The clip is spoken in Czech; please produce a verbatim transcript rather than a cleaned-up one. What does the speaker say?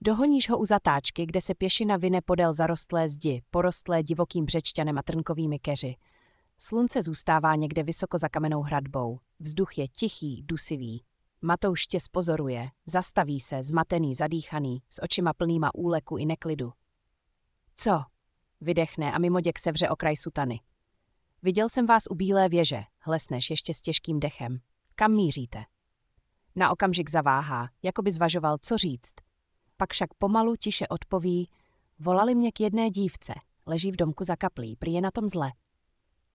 Dohoníš ho u zatáčky, kde se pěšina vine podél zarostlé zdi, porostlé divokým břečťanem a trnkovými keři. Slunce zůstává někde vysoko za kamennou hradbou. Vzduch je tichý, dusivý. Matouš tě spozoruje, zastaví se, zmatený, zadýchaný, s očima plnýma úleku i neklidu. Co? Vydechne a mimoděk sevře okraj sutany. Viděl jsem vás u Bílé věže, hlesneš ještě s těžkým dechem. Kam míříte? Na okamžik zaváhá, jako by zvažoval, co říct. Pak však pomalu tiše odpoví, volali mě k jedné dívce, leží v domku za kaplí, prý je na tom zle.